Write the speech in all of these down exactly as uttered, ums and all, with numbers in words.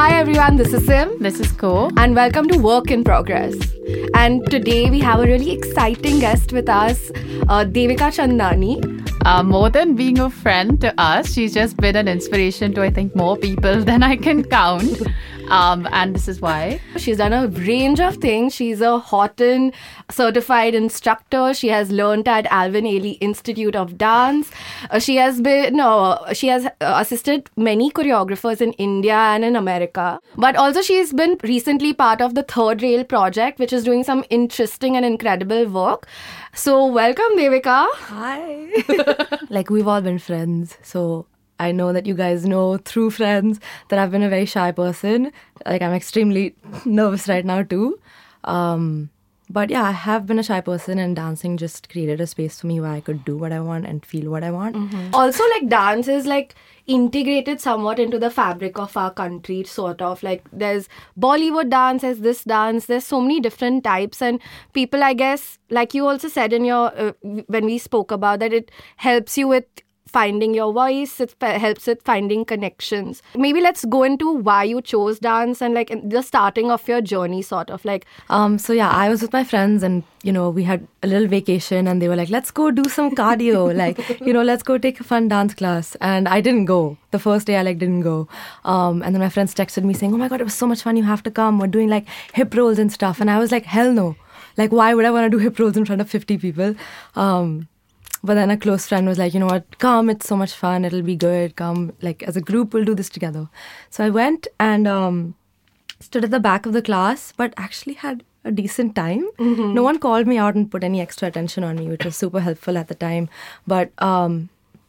Hi everyone, this is Sim. This is Ko. And welcome to Work in Progress. And today we have a really exciting guest with us, uh, Devika Chandani. Uh, more than being a friend to us, she's just been an inspiration to, I think, more people than I can count. Um, and this is why. She's done a range of things. She's a Horton certified instructor. She has learned at Alvin Ailey Institute of Dance. Uh, she has been, uh, she has uh, assisted many choreographers in India and in America. But also she's been recently part of the Third Rail project, which is doing some interesting and incredible work. So welcome, Devika. Hi. Like, we've all been friends, so I know that you guys know through friends that I've been a very shy person. Like, I'm extremely nervous right now too. Um, but yeah, I have been a shy person, and dancing just created a space for me where I could do what I want and feel what I want. Mm-hmm. Also, like, dance is like integrated somewhat into the fabric of our country, sort of. Like, there's Bollywood dance, there's this dance, there's so many different types, and people, I guess, like you also said in your, uh, when we spoke about that, it helps you with finding your voice, it f- helps with finding connections. Maybe let's go into why you chose dance and like the starting of your journey, sort of like. Um, so yeah, I was with my friends, and you know, we had a little vacation, and they were like, let's go do some cardio, like, you know, let's go take a fun dance class. And I didn't go. The first day I like didn't go. Um, and then my friends texted me saying, oh my God, it was so much fun, you have to come. We're doing like hip rolls and stuff. And I was like, hell no. Like, why would I want to do hip rolls in front of fifty people? Um, But then a close friend was like, you know what, come, it's so much fun, it'll be good, come, like, as a group, we'll do this together. So I went and um, stood at the back of the class, but actually had a decent time. Mm-hmm. No one called me out and put any extra attention on me, which was super helpful at the time. But um,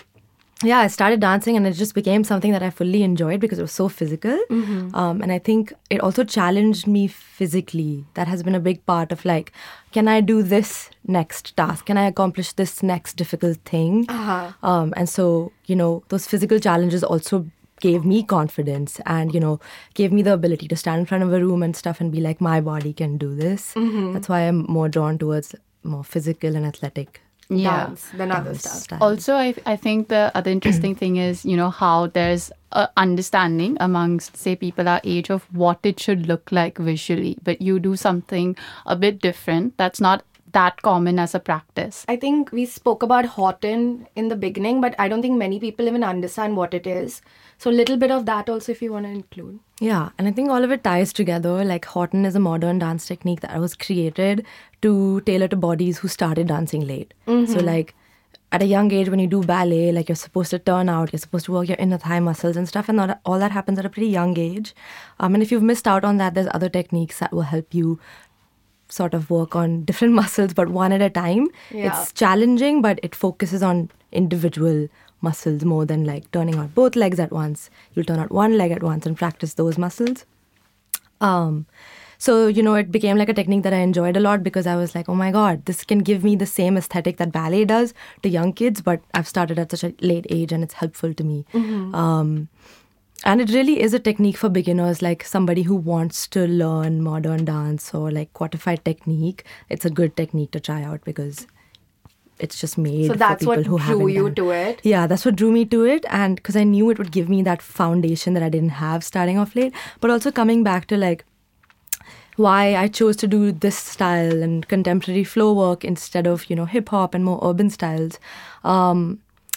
yeah, I started dancing, and it just became something that I fully enjoyed because it was so physical. Mm-hmm. Um, and I think it also challenged me physically. That has been a big part of like, can I do this next task? Can I accomplish this next difficult thing? Uh-huh. Um, and so, you know, those physical challenges also gave me confidence and, you know, gave me the ability to stand in front of a room and stuff and be like, my body can do this. Mm-hmm. That's why I'm more drawn towards more physical and athletic Yeah. dance than other stuff. style. Also, I, I think the other interesting thing is, you know, how there's a understanding amongst, say, people our age of what it should look like visually. But you do something a bit different that's not that common as a practice. I think we spoke about Horton in the beginning, but I don't think many people even understand what it is. So a little bit of that also if you want to include. Yeah, and I think all of it ties together. Like, Horton is a modern dance technique that was created to tailor to bodies who started dancing late. Mm-hmm. So like, at a young age when you do ballet, like, you're supposed to turn out, you're supposed to work your inner thigh muscles and stuff, and not, all that happens at a pretty young age. Um, and if you've missed out on that, there's other techniques that will help you sort of work on different muscles, but one at a time. Yeah. It's challenging, but it focuses on individual muscles more than like turning out both legs at once. You'll turn out one leg at once and practice those muscles. Um, so, you know, it became like a technique that I enjoyed a lot because I was like, oh my God, this can give me the same aesthetic that ballet does to young kids, but I've started at such a late age and it's helpful to me. Mm-hmm. Um, and it really is a technique for beginners, like somebody who wants to learn modern dance or like quantified technique. It's a good technique to try out because it's just made so that's for people what who drew haven't you done. to it. Yeah, that's what drew me to it, and because I knew it would give me that foundation that I didn't have starting off late. But also coming back to like why I chose to do this style and contemporary flow work instead of, you know, hip hop and more urban styles. Um,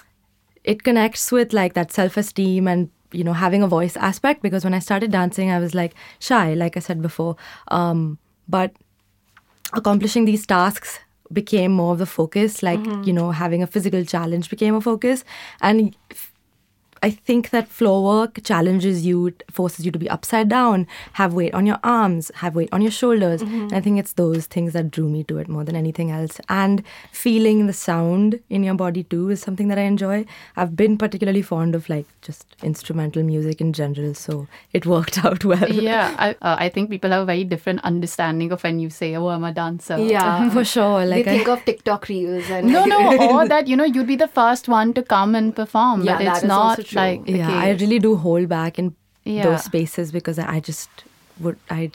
it connects with like that self-esteem and, you know, having a voice aspect, because when I started dancing, I was like shy, like I said before. Um, but accomplishing these tasks became more of the focus, like, mm-hmm. you know, having a physical challenge became a focus. And f- I think that floor work challenges you, forces you to be upside down, have weight on your arms, have weight on your shoulders. Mm-hmm. And I think it's those things that drew me to it more than anything else. And feeling the sound in your body too is something that I enjoy. I've been particularly fond of like just instrumental music in general, so it worked out well. Yeah, I, uh, I think people have a very different understanding of when you say, oh, I'm a dancer. Yeah, for sure. Like, they think I, of TikTok reels and no, like, no, or that, you know, you'd be the first one to come and perform, yeah, but that it's is not also true. like the yeah, case. I really do hold back in Yeah. those spaces because I just would, I just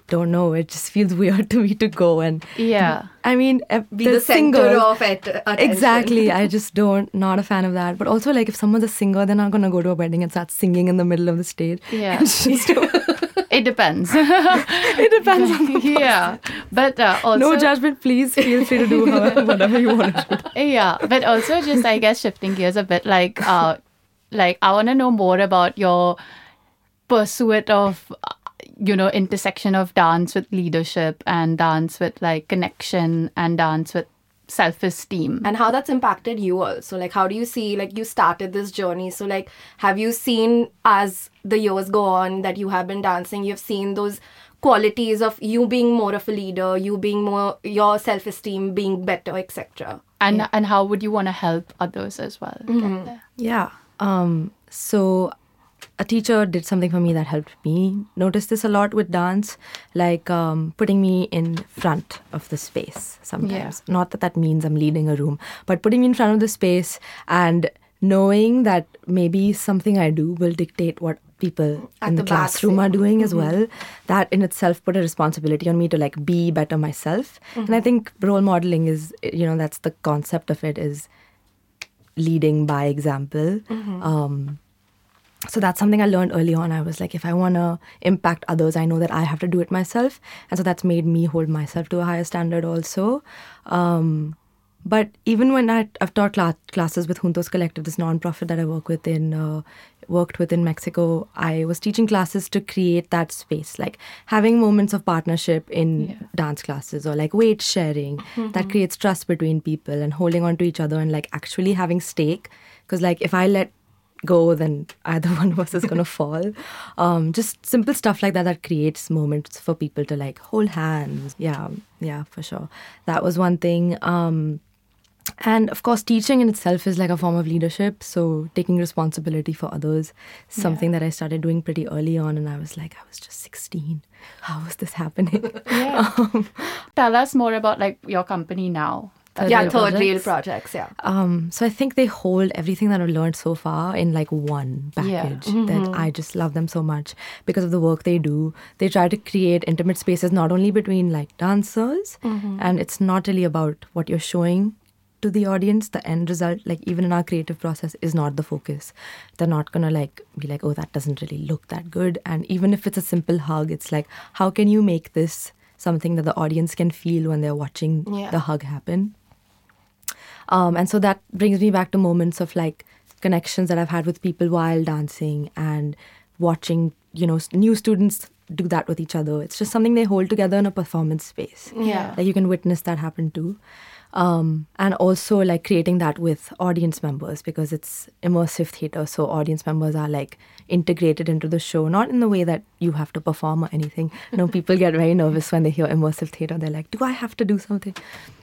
don't know. It just feels weird to me to go and Yeah. I mean, eh, Be the, center singers- of it. Attention. Exactly. I just don't, not a fan of that. But also, like, if someone's a singer, they're not going to go to a wedding and start singing in the middle of the stage. Yeah. It's just, It depends. it depends on the Yeah. But uh, also... No judgment, please. Feel free to do however, whatever you want to do. Yeah. But also just, I guess, shifting gears a bit, like, uh, like I want to know more about your pursuit of, uh, you know, intersection of dance with leadership and dance with, like, connection and dance with self-esteem. And how that's impacted you also. Like, how do you see, like, you started this journey. So, like, have you seen as the years go on that you have been dancing, you've seen those qualities of you being more of a leader, you being more, your self-esteem being better, et cetera. And and how would you want to help others as well? get there? Yeah. Um, so a teacher did something for me that helped me notice this a lot with dance, like um, putting me in front of the space sometimes. Not that that means I'm leading a room, but putting me in front of the space and knowing that maybe something I do will dictate what people At in the, the back classroom say. are doing as well. That in itself put a responsibility on me to like be better myself. And I think role modeling is, you know, that's the concept of it, is leading by example. Um, so that's something I learned early on. I was like, if I want to impact others, I know that I have to do it myself. And so that's made me hold myself to a higher standard also. Um, but even when I, I've taught cla- classes with Juntos Collective, this non-profit that I work with in, uh, worked with in Mexico, I was teaching classes to create that space, like having moments of partnership in Yeah. dance classes, or like weight sharing that creates trust between people and holding on to each other and like actually having stake. Because like if I let go, then either one of us is going to fall. Um, just simple stuff like that that creates moments for people to like hold hands. Yeah, yeah, for sure. That was one thing. Um, and of course, teaching in itself is like a form of leadership. So taking responsibility for others, something that I started doing pretty early on. And I was like, I was just sixteen. How was this happening? Yeah. Tell us more about like your company now. Third Yeah, Rail third rail Projects. projects, yeah. Um, so I think they hold everything that I've learned so far in like one Yeah. package. That I just love them so much because of the work they do. They try to create intimate spaces not only between like dancers, and it's not really about what you're showing to the audience. The end result, like even in our creative process, is not the focus. They're not gonna like be like, oh, that doesn't really look that good. And even if it's a simple hug, it's like, how can you make this something that the audience can feel when they're watching Yeah. the hug happen? Um, and so that brings me back to moments of like connections that I've had with people while dancing and watching, you know, s- new students do that with each other. It's just something they hold together in a performance space. Yeah. Like you can witness that happen too. Um, and also like creating that with audience members because it's immersive theater. So audience members are like integrated into the show, not in the way that you have to perform or anything. You know, people get very nervous when they hear immersive theater. They're like, do I have to do something?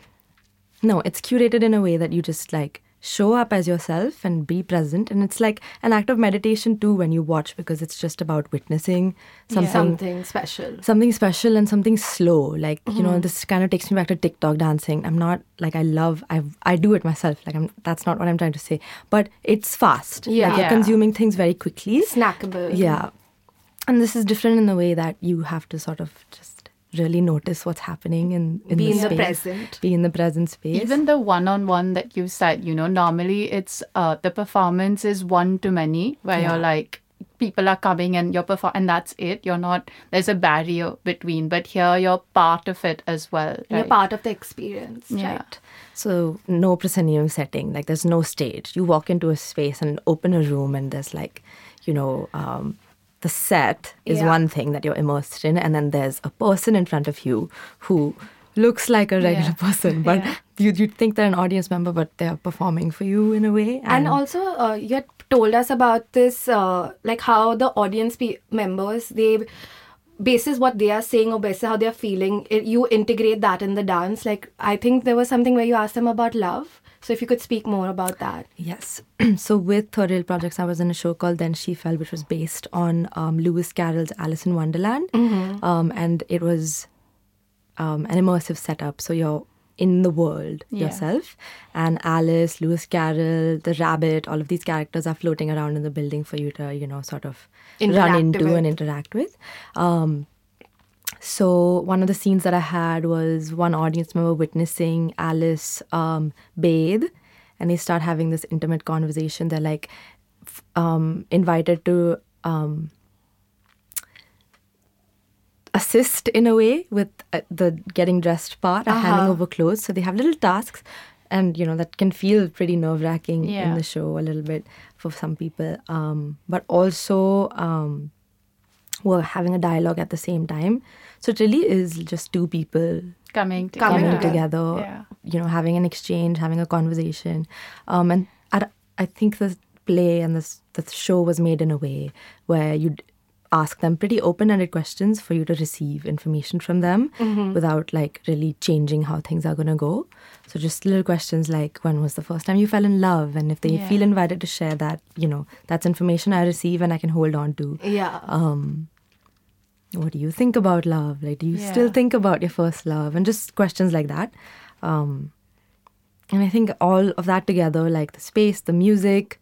No, it's curated in a way that you just like show up as yourself and be present. And it's like an act of meditation too when you watch because it's just about witnessing something Something special. something special and something slow. Like, you know, this kind of takes me back to TikTok dancing. I'm not like I love I I do it myself. Like I'm that's not what I'm trying to say. But it's fast. Yeah. Like you're Yeah. consuming things very quickly. Snackable. Yeah. And this is different in the way that you have to sort of just really notice what's happening in, in Be the in the space. present. Be in the present space. Even the one-on-one that you said, you know, normally it's uh, the performance is one to many, where Yeah. you're like, people are coming and you're perform, and that's it. You're not. There's a barrier between, but here you're part of it as well. You're Right? part of the experience. Yeah. Right. So no proscenium setting, like there's no stage. You walk into a space and open a room and there's like, you know, um, the set is Yeah. one thing that you're immersed in, and then there's a person in front of you who looks like a regular Yeah. person, but Yeah. you you'd think they're an audience member, but they're performing for you in a way. And also, uh, you had told us about this, uh, like how the audience pe- members, they, basis what they are saying or basis how they're feeling, it, you integrate that in the dance. Like, I think there was something where you asked them about love. So if you could speak more about that. Yes. So with Third Rail Projects, I was in a show called Then She Fell, which was based on um, Lewis Carroll's Alice in Wonderland. Um, and it was um, an immersive setup. So you're in the world Yeah. yourself. And Alice, Lewis Carroll, the rabbit, all of these characters are floating around in the building for you to, you know, sort of run Interact into with. and interact with. Um, So one of the scenes that I had was one audience member witnessing Alice um, bathe, and they start having this intimate conversation. They're like f- um, invited to um, assist in a way with uh, the getting dressed part, uh handing over clothes. So they have little tasks, and you know that can feel pretty nerve wracking Yeah. in the show a little bit for some people. Um, but also. Um, were having a dialogue at the same time. So it really is just two people Coming together. coming Yeah. together, Yeah. you know, having an exchange, having a conversation. Um, and I, I think the play and this, the show was made in a way where you'd ask them pretty open-ended questions for you to receive information from them without like really changing how things are going to go. So just little questions like, when was the first time you fell in love? And if they Yeah. feel invited to share that, you know, that's information I receive and I can hold on to. Yeah. Um, what do you think about love? Like, do you still Yeah. think about your first love? And just questions like that. Um, and I think all of that together, like the space, the music,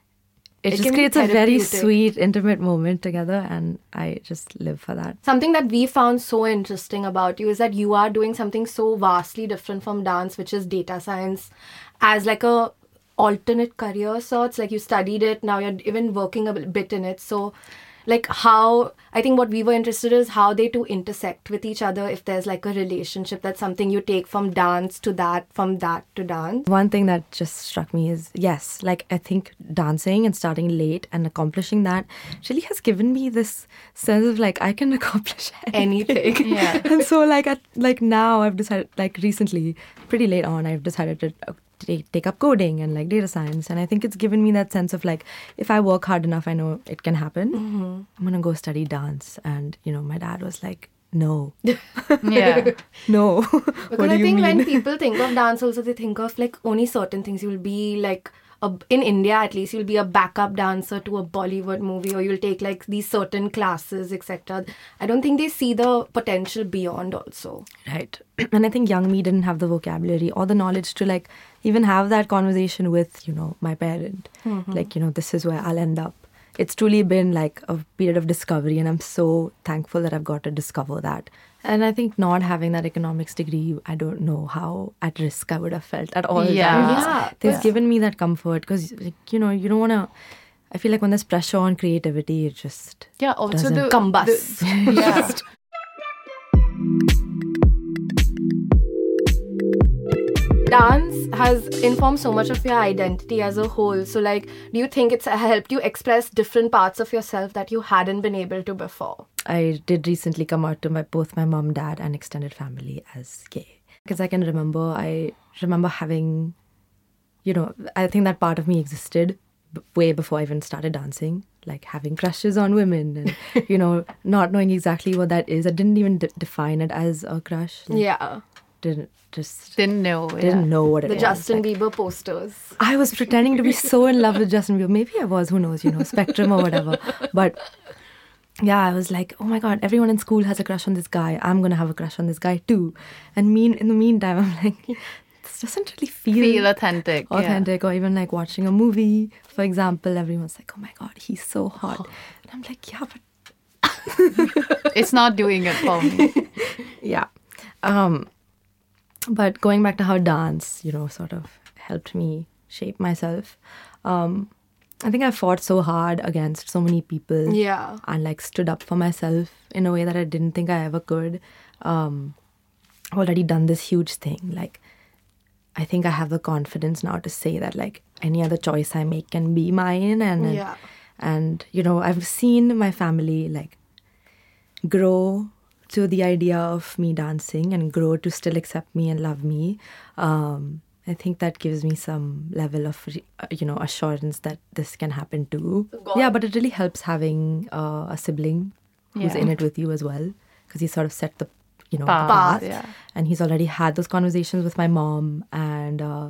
it, It just can be creates a very therapeutic. sweet, intimate moment together. And I just live for that. Something that we found so interesting about you is that you are doing something so vastly different from dance, which is data science, as like a alternate career sorts. Like you studied it, now you're even working a bit in it. So like how, I think what we were interested is how they two intersect with each other, if there's like a relationship, that's something you take from dance to that, from that to dance. One thing that just struck me is, yes, like I think dancing and starting late and accomplishing that really has given me this sense of like I can accomplish Anything. Yeah. And so like at, like now I've decided, like recently, pretty late on, I've decided to uh, take, take up coding and like data science. And I think it's given me that sense of like, if I work hard enough, I know it can happen. I'm going to go study dance. And, you know, my dad was like, no, Yeah. no. Because What do I you think mean? when people think of dance also, they think of like only certain things. You'll be like, a, in India at least, you'll be a backup dancer to a Bollywood movie, or you'll take like these certain classes, et cetera. I don't think they see the potential beyond also. Right. And I think young me didn't have the vocabulary or the knowledge to like even have that conversation with, you know, my parent. Like, you know, this is where I'll end up. It's truly been like a period of discovery, and I'm so thankful that I've got to discover that. And I think not having that economics degree, I don't know how at risk I would have felt at all Yeah. times. Yeah, They've yeah. given me that comfort because, like, you know, you don't want to. I feel like when there's pressure on creativity, it just Yeah. Also doesn't the combust. the- yeah. Dance has informed so much of your identity as a whole. So like, do you think it's helped you express different parts of yourself that you hadn't been able to before? I did recently come out to my both my mom, dad, and extended family as gay. Because I can remember, I remember having, you know, I think that part of me existed b- way before I even started dancing. Like having crushes on women and, you know, not knowing exactly what that is. I didn't even d- define it as a crush. Like, Yeah. Didn't just Didn't know. didn't yeah. know what it The was. Justin Like, Bieber posters. I was pretending to be so in love with Justin Bieber. Maybe I was, who knows, you know, Spectrum or whatever. But yeah, I was like, oh my God, everyone in school has a crush on this guy. I'm going to have a crush on this guy too. And mean in the meantime, I'm like, this doesn't really feel, Feel authentic. yeah. authentic. Or even like watching a movie, for example, everyone's like, oh my God, he's so hot. And I'm like, yeah, but It's not doing it for me. yeah. Um, but going back to how dance, you know, sort of helped me shape myself. Um, I think I fought so hard against so many people. Yeah. And like stood up for myself in a way that I didn't think I ever could. Um, I've already done this huge thing. Like, I think I have the confidence now to say that like any other choice I make can be mine. And, and, Yeah. and you know, I've seen my family like grow to the idea of me dancing and grow to still accept me and love me. Um, I think that gives me some level of, re- uh, you know, assurance that this can happen too. God. Yeah, but it really helps having uh, a sibling who's Yeah. in it with you as well, because he sort of set the, you know, Path, the path. yeah. And he's already had those conversations with my mom, and uh,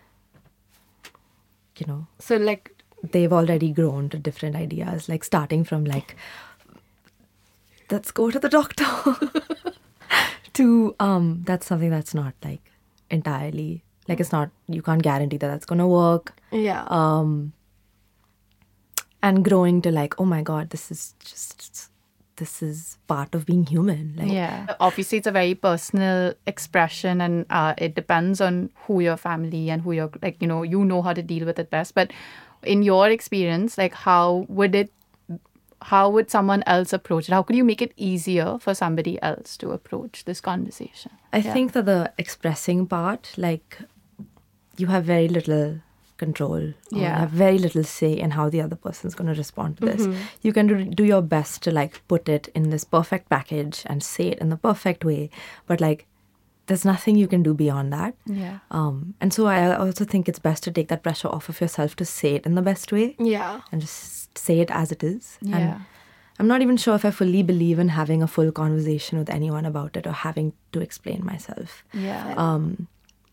you know, So like, they've already grown to different ideas, like starting from like, let's go to the doctor, to um, that's something that's not like entirely, like it's not, you can't guarantee that that's gonna work. yeah. Um, and growing to like, oh my God, this is just, this is part of being human. Like, Yeah. Obviously, it's a very personal expression, and uh, it depends on who your family and who you're, like, you know, you know how to deal with it best. But in your experience, like, how would it, how would someone else approach it? How could you make it easier for somebody else to approach this conversation? I Yeah. think that the expressing part, like, you have very little control. Or Yeah. You have very little say in how the other person's going to respond to this. You can do, do your best to, like, put it in this perfect package and say it in the perfect way. But, like, there's nothing you can do beyond that. Yeah. Um, and so I also think it's best to take that pressure off of yourself to say it in the best way Yeah. and just say it as it is. Yeah. And I'm not even sure if I fully believe in having a full conversation with anyone about it or having to explain myself. Yeah. Um,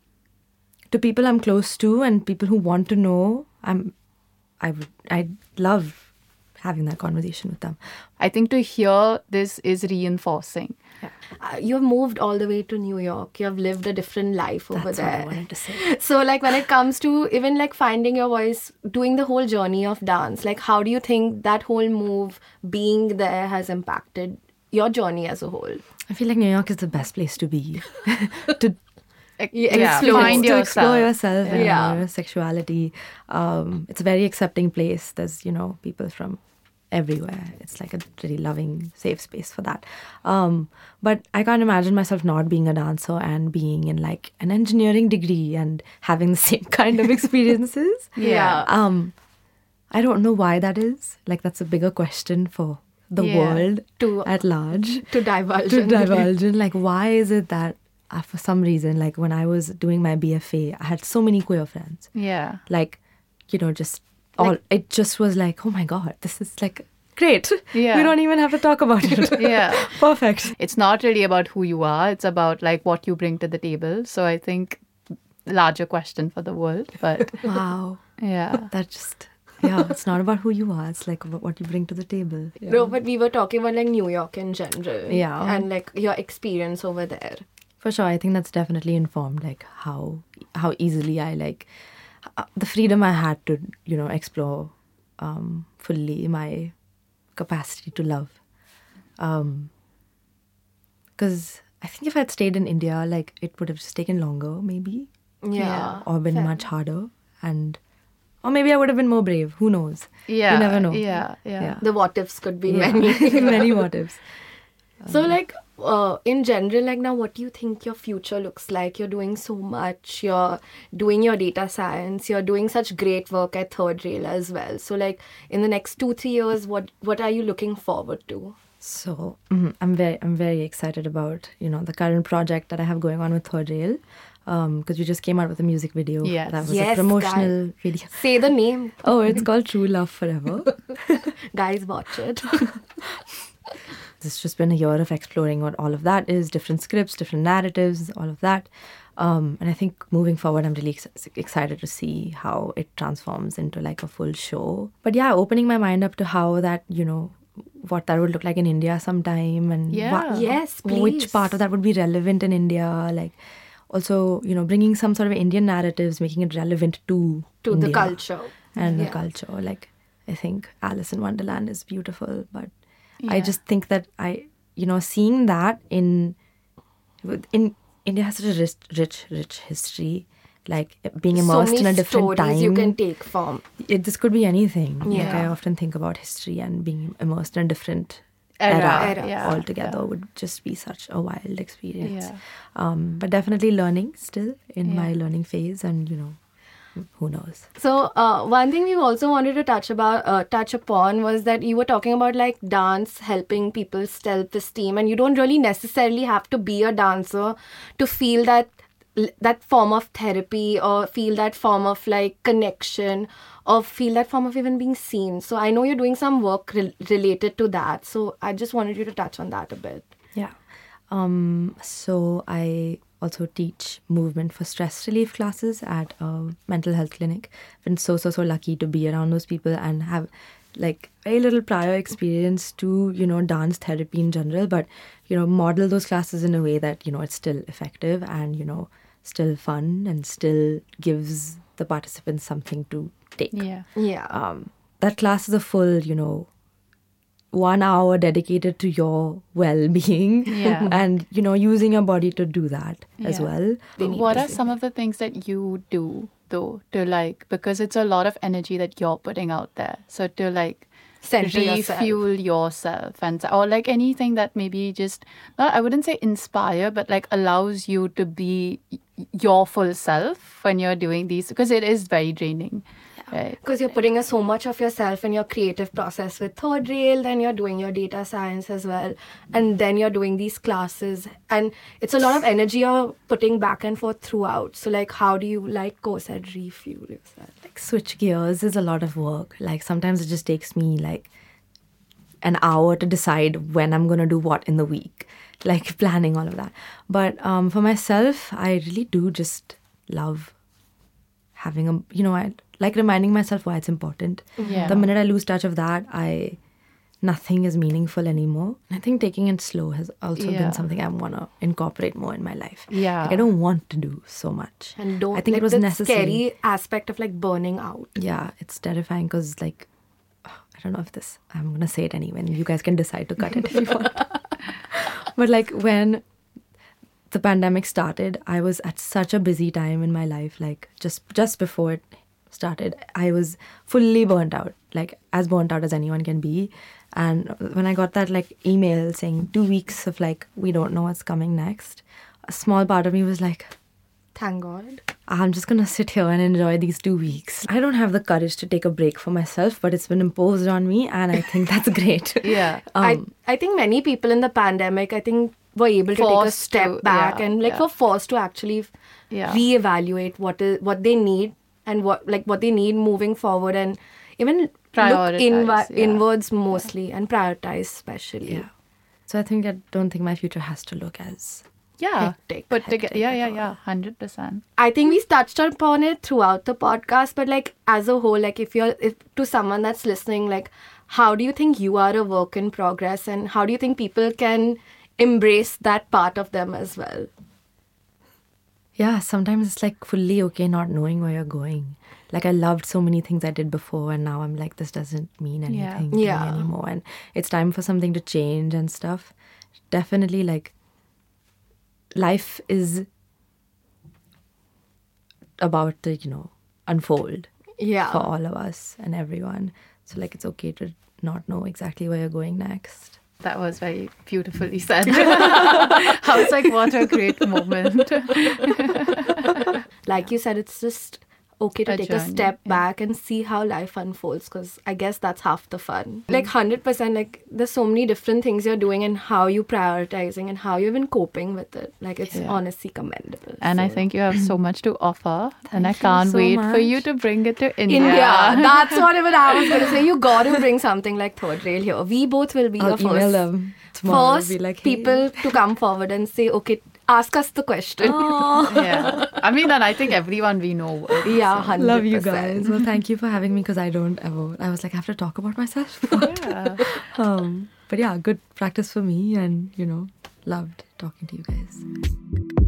to people I'm close to and people who want to know, I'm, I would, I love having that conversation with them. I think to hear this is reinforcing. Uh, you've moved all the way to New York. You have lived a different life over That's there. what I wanted to say. So, like, when it comes to even like finding your voice, doing the whole journey of dance, like, how do you think that whole move, being there, has impacted your journey as a whole? I feel like New York is the best place to be. to Yeah. explore- Find to yourself. explore yourself and Yeah. your sexuality. Um, it's a very accepting place. There's, you know, people from everywhere. It's like a really loving, safe space for that. Um, but I can't imagine myself not being a dancer and being in like an engineering degree and having the same kind of experiences. Yeah. Um, I don't know why that is. Like, that's a bigger question for the Yeah. world To- at large. To divulge. To in. divulge in, like, why is it that uh, for some reason, like when I was doing my B F A, I had so many queer friends. Yeah. Like, you know, just all, Like- it just was like, oh my God, this is like great. Yeah. We don't even have to talk about it. Yeah. Perfect. It's not really about who you are. It's about like what you bring to the table. So I think larger question for the world, but Wow. yeah. That just, yeah, it's not about who you are. It's like about what you bring to the table. No, but we were talking about like New York in general. Yeah. And like your experience over there. For sure, I think that's definitely informed like how how easily I like uh, the freedom I had to, you know, explore um, fully my capacity to love. Um, because I think if I'd stayed in India, like it would have just taken longer, maybe, Yeah. or been Fair. much harder, and or maybe I would have been more brave. Who knows? Yeah. You never know. Yeah. Yeah. Yeah. The what ifs could be Yeah. many. Many motives. So, like, uh, in general, like, now, what do you think your future looks like? You're doing so much. You're doing your data science. You're doing such great work at Third Rail as well. So, like, in the next two, three years, what what are you looking forward to? So mhm, I'm very I'm very excited about, you know, the current project that I have going on with Third Rail, because we just came out with a music video Yes. that was Yes, a promotional video. Say the name. Oh, it's called True Love Forever. Guys, watch it. It's just been a year of exploring what all of that is, different scripts, different narratives, all of that. Um, and I think moving forward, I'm really ex- excited to see how it transforms into like a full show. But yeah, opening my mind up to how that, you know, what that would look like in India sometime and Yeah. wha- Yes, please. which part of that would be relevant in India. Like also, you know, bringing some sort of Indian narratives, making it relevant to To the India culture. and Yeah. the culture. Like I think Alice in Wonderland is beautiful, but I Yeah. just think that I, you know, seeing that in, in India has such a rich, rich, rich history. Like being immersed so in many a different stories time. you can take from. It, this could be anything. Like Yeah. I often think about history and being immersed in a different Era, era, Era. yeah, altogether yeah. would just be such a wild experience. Yeah. Um, but definitely learning still in my Yeah. learning phase, and you know, who knows. So uh, one thing we also wanted to touch about, uh, touch upon was that you were talking about like dance helping people's self-esteem, and you don't really necessarily have to be a dancer to feel that that form of therapy or feel that form of like connection or feel that form of even being seen. So I know you're doing some work re- related to that. So I just wanted you to touch on that a bit. Yeah. Um, so I also teach movement for stress relief classes at a mental health clinic. Been so, so, so lucky to be around those people and have like very little prior experience to, you know, dance therapy in general, but, you know, model those classes in a way that, you know, it's still effective and, you know, still fun and still gives the participants something to take. Yeah. Yeah. Um, that class is a full, you know, one hour dedicated to your well-being Yeah. and, you know, using your body to do that as Yeah. well. What are some of the things that you do though to like, because it's a lot of energy that you're putting out there, so to like Center yourself. refuel yourself and or like anything that maybe just not, I wouldn't say inspire, but like allows you to be y- your full self when you're doing these, because it is very draining, right? Because you're putting so much of yourself in your creative process with Third Rail, then you're doing your data science as well, and then you're doing these classes, and it's a lot of energy you're putting back and forth throughout. So like, how do you, like Ko said, refuel yourself? Like switch gears is a lot of work. Like sometimes it just takes me like an hour to decide when I'm going to do what in the week, like planning all of that. But um, for myself, I really do just love having a, you know, I like reminding myself why it's important. Yeah. The minute I lose touch of that, I nothing is meaningful anymore. And I think taking it slow has also Yeah. been something I want to incorporate more in my life. Yeah. Like I don't want to do so much. And don't I think like it was the necessary. scary aspect of like burning out. Yeah, it's terrifying because, like, I don't know if this, I'm going to say it anyway, and you guys can decide to cut it if you want. But, like, when the pandemic started, I was at such a busy time in my life. Like, just just before it started, I was fully burnt out, like, as burnt out as anyone can be. And when I got that, like, email saying two weeks of, like, we don't know what's coming next, a small part of me was like, Thank God. I'm just going to sit here and enjoy these two weeks. I don't have the courage to take a break for myself, but it's been imposed on me, and I think that's great. Yeah. I, Um, I think many people in the pandemic, I think, were able to take a Forced step to, back yeah, and like yeah. were forced to actually f- Yeah. reevaluate what is what they need and what like what they need moving forward, and even look Prioritize, inwa- yeah. inwards mostly and prioritize especially. yeah. So I think I don't think my future has to look as... Yeah. Hectic, Put together. hectic Yeah, at yeah, all. yeah. one hundred percent. I think we touched upon it throughout the podcast, but like as a whole, like if you're if to someone that's listening, like how do you think you are a work in progress, and how do you think people can embrace that part of them as well? Yeah, sometimes it's like fully okay not knowing where you're going. Like I loved so many things I did before, and now I'm like, this doesn't mean Yeah. anything to me Yeah. anymore. And it's time for something to change and stuff. Definitely, like, life is about to, you know, unfold Yeah. for all of us and everyone. So, like, it's okay to not know exactly where you're going next. That was very beautifully said. I was like, what a great moment. Like you said, it's just okay to A take a journey, step yeah. back and see how life unfolds, because I guess that's half the fun. Like one hundred percent, like there's so many different things you're doing and how you're prioritizing and how you're even coping with it. Like it's Yeah. honestly commendable. And I So- think you have so much to offer. and I Thank you can't so wait for much. you to bring it to India. India. That's what even I was going to say. You got to bring something like Third Rail here. We both will be I'll your email first, them tomorrow. first be like, hey. people to come forward and say, okay, ask us the question. Yeah. I mean, and I think everyone we know would. Yeah, one hundred percent. Love you guys. Well, thank you for having me, because I don't ever. I was like, I have to talk about myself. Yeah. um, but yeah, good practice for me, and you know, loved talking to you guys.